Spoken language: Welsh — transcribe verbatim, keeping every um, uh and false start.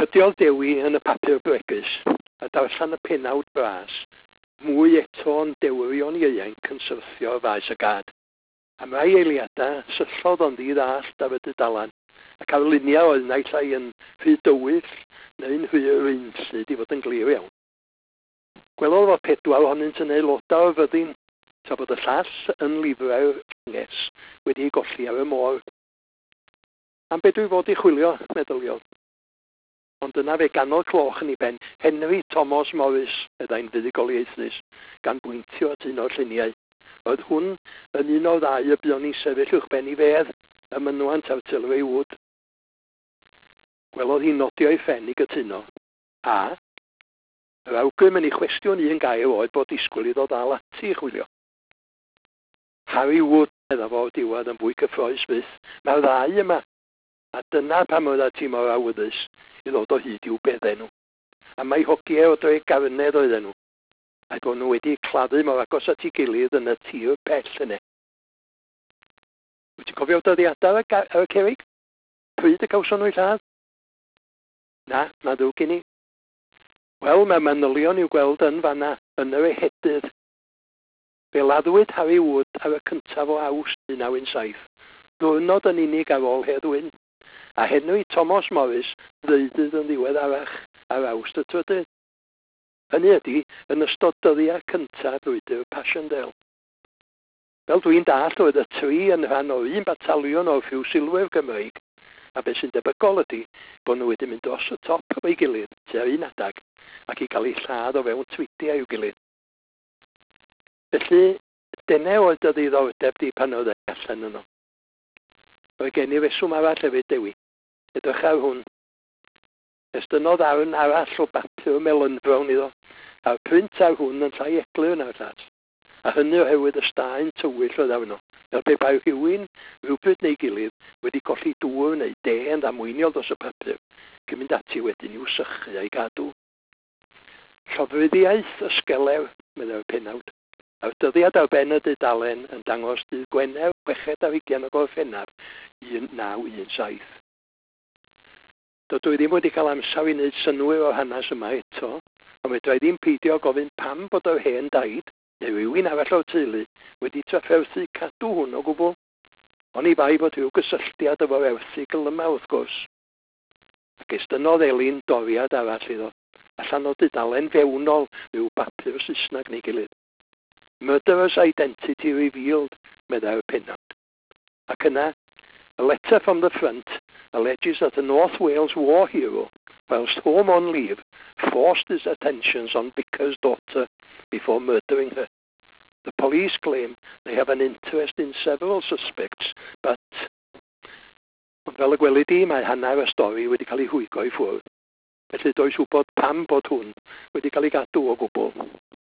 Cydiodd Dewi yn y papur bregus, a darllen y pennawd bras, mwy eto yn dewirion ieuenc yn syrthio y faes y gad. Am rai eiliadau, syllodd ond i ddallt ar y dydalan, ac arluniau oedd naill ai yn rhy dywyll neu'n hwyr unllyd i fod yn glir iawn. Gwelodd fod pedwar ohonynt yn aelodau o fyddin, tra bod y llall yn lifrau'r llynges wedi ei golli ar y môr. Am be dwi fod i chwilio, meddyliodd. Ond yna fe ganol cloch yn ei ben, Henry Thomas Morris, ydai'n fuddugoliaethus, gan bwyntio at un o'r lluniau. Oedd hwn yn un o ddau y buon ni sefyll uwch ben i fedd, y mynwant Artillery Wood. Gwelodd hi nodio ei ffen i gytuno. A, yr awgrym yn ei chwestiwn un gair oedd bod disgwyl i ddod â ati i chwilio. Harry Wood, edda fo'r diwedd yn fwy cyffroes fydd, mae'r ddau yma. A dyna pam oedd ati mor awyddus i ddod o hyd i'w bedden nhw. A mae hogiau o dref garnedd oedden nhw. A bod nhw wedi claddu mor agos at ei gilydd yn y tir pell yna. Wyt ti'n cofio dyddiadau ar y cerrig? Pryd y gawson nhw'i lladd? Na, na ddrwg gen i. Wel, mae manylion i'w gweld yn fanna, yn yr ehedydd. Fe laddwyd Harry Wood ar y cyntaf o Awst un naw un saith. Dwrnod yn unig ar ôl Heddwyn. A Henry Thomas Morris ddeudydd yn ddiwedd arach ar Awst y trydydd. Hynny ydy, yn ystod dyddiau cyntaf brwydr Passchendaele. Fel dwi'n dall oedd y tri yn rhan o un batalion o'r ffiwsilwyr Gymreig, a beth sy'n debygol ydy bod nhw wedi mynd dros y top o'i gilydd, tua'r un adag, ac i gael ei lladd o fewn twidiau i'w gilydd. Felly, dyna oedd y ddiddordeb di pan oedd e allan yno. Roedd gen i reswm arall hefyd Dewi. Edrych ar hwn. Estynodd arn arall o bapur melynfrown iddo, a'r print ar hwn yn llai eglur na'r llall. A hynny oherwydd y staen tywyll oedd arno. Fel pe bai rhywun, rhywbryd neu gilydd, wedi colli dŵr neu de yn ddamweiniol dros y papur, cyn mynd ati wedyn i'w sychu a'i gadw. Llofruddiaeth ysgelew, meddai'r pennawd. A'r dyddiad ar ben y dudalen yn dangos dydd Gwener chweched ar ugain o Gorffennaf un naw un saith. Dydw i ddim wedi cael amser i wneud synwyr o hanes yma eto, ond medrai ddim peidio gofyn pam bod yr hen daid, neu rhywun arall o'r teulu, wedi trafferthu cadw hwn o gwbl. Ond i bai bod rhyw gysylltiad efo'r erthigl yma wrth gwrs. Ac estynodd Elin doriad arall iddo, allan o dudalen fewnol rhyw bapur Saesneg neu gilydd. Murderer's identity revealed, meddai'r pennawd. Ac yna, a letter from the front alleges that a North Wales war hero, whilst home on leave, forced his attentions on Vicar's daughter before murdering her. The police claim they have an interest in several suspects, but fel y gweled i, mae hanner y stori wedi cael ei hwygo i ffwrdd. Felly does wybod pam bod hwn wedi cael ei gadw o gwbl.